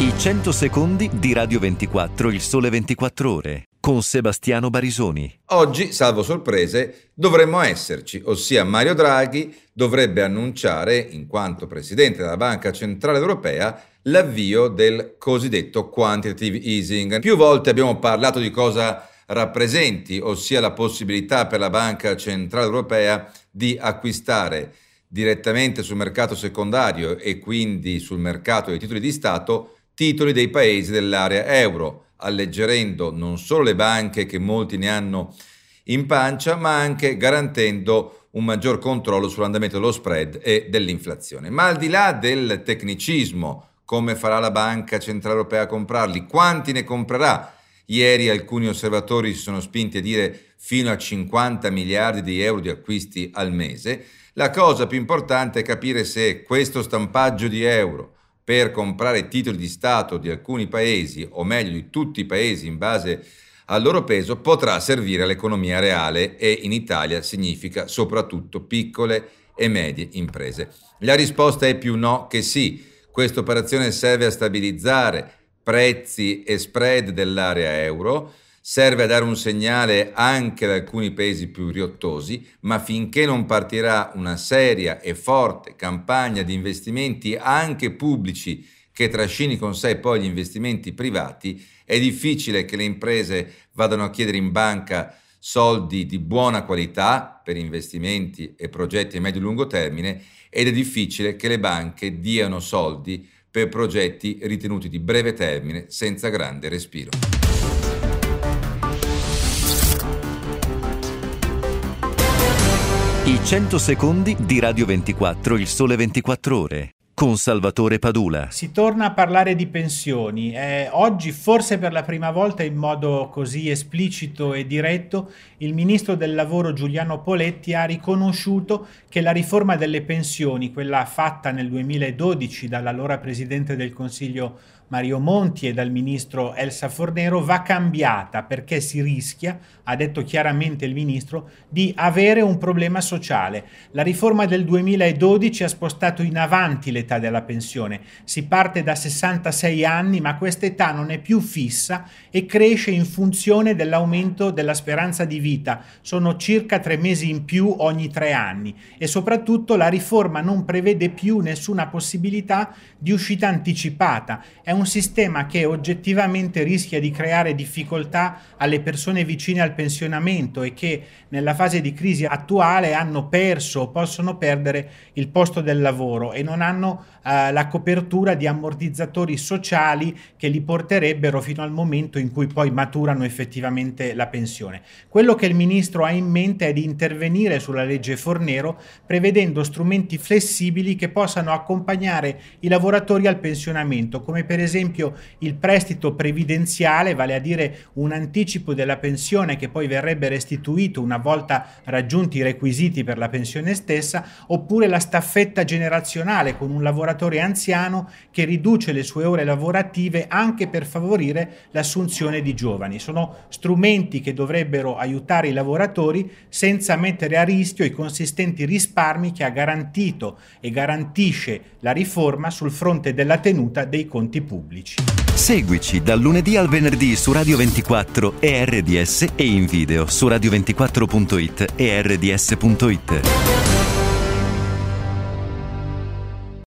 I 100 secondi di Radio 24, il Sole 24 Ore, con Sebastiano Barisoni. Oggi, salvo sorprese, dovremmo esserci, ossia Mario Draghi dovrebbe annunciare, in quanto Presidente della Banca Centrale Europea, l'avvio del cosiddetto quantitative easing. Più volte abbiamo parlato di cosa rappresenti, ossia la possibilità per la Banca Centrale Europea di acquistare direttamente sul mercato secondario e quindi sul mercato dei titoli di Stato titoli dei paesi dell'area euro, alleggerendo non solo le banche che molti ne hanno in pancia, ma anche garantendo un maggior controllo sull'andamento dello spread e dell'inflazione. Ma al di là del tecnicismo, come farà la Banca Centrale Europea a comprarli? Quanti ne comprerà? Ieri alcuni osservatori si sono spinti a dire fino a 50 miliardi di euro di acquisti al mese. La cosa più importante è capire se questo stampaggio di euro per comprare titoli di Stato di alcuni paesi, o meglio di tutti i paesi in base al loro peso, potrà servire all'economia reale e in Italia significa soprattutto piccole e medie imprese. La risposta è più no che sì. Questa operazione serve a stabilizzare prezzi e spread dell'area euro, serve a dare un segnale anche ad alcuni paesi più riottosi, ma finché non partirà una seria e forte campagna di investimenti anche pubblici che trascini con sé poi gli investimenti privati, è difficile che le imprese vadano a chiedere in banca soldi di buona qualità per investimenti e progetti a medio-lungo termine, ed è difficile che le banche diano soldi per progetti ritenuti di breve termine senza grande respiro. I 100 secondi di Radio 24, il Sole 24 Ore, con Salvatore Padula. Si torna a parlare di pensioni. Oggi, forse per la prima volta in modo così esplicito e diretto, il ministro del lavoro Giuliano Poletti ha riconosciuto che la riforma delle pensioni, quella fatta nel 2012 dall'allora Presidente del Consiglio Mario Monti e dal ministro Elsa Fornero, va cambiata perché si rischia, ha detto chiaramente il ministro, di avere un problema sociale. La riforma del 2012 ha spostato in avanti l'età della pensione. Si parte da 66 anni, ma questa età non è più fissa e cresce in funzione dell'aumento della speranza di vita. Sono circa 3 mesi in più ogni 3 anni e soprattutto la riforma non prevede più nessuna possibilità di uscita anticipata. È un sistema che oggettivamente rischia di creare difficoltà alle persone vicine al pensionamento e che nella fase di crisi attuale hanno perso o possono perdere il posto del lavoro e non hanno la copertura di ammortizzatori sociali che li porterebbero fino al momento in cui poi maturano effettivamente la pensione. Quello che il ministro ha in mente è di intervenire sulla legge Fornero prevedendo strumenti flessibili che possano accompagnare i lavoratori al pensionamento, come per esempio il prestito previdenziale, vale a dire un anticipo della pensione che poi verrebbe restituito una volta raggiunti i requisiti per la pensione stessa, oppure la staffetta generazionale con un lavoratore anziano che riduce le sue ore lavorative anche per favorire l'assunzione di giovani. Sono strumenti che dovrebbero aiutare i lavoratori senza mettere a rischio i consistenti risparmi che ha garantito e garantisce la riforma sul fronte della tenuta dei conti pubblici. Seguici dal lunedì al venerdì su Radio 24 e RDS e in video su radio24.it e rds.it.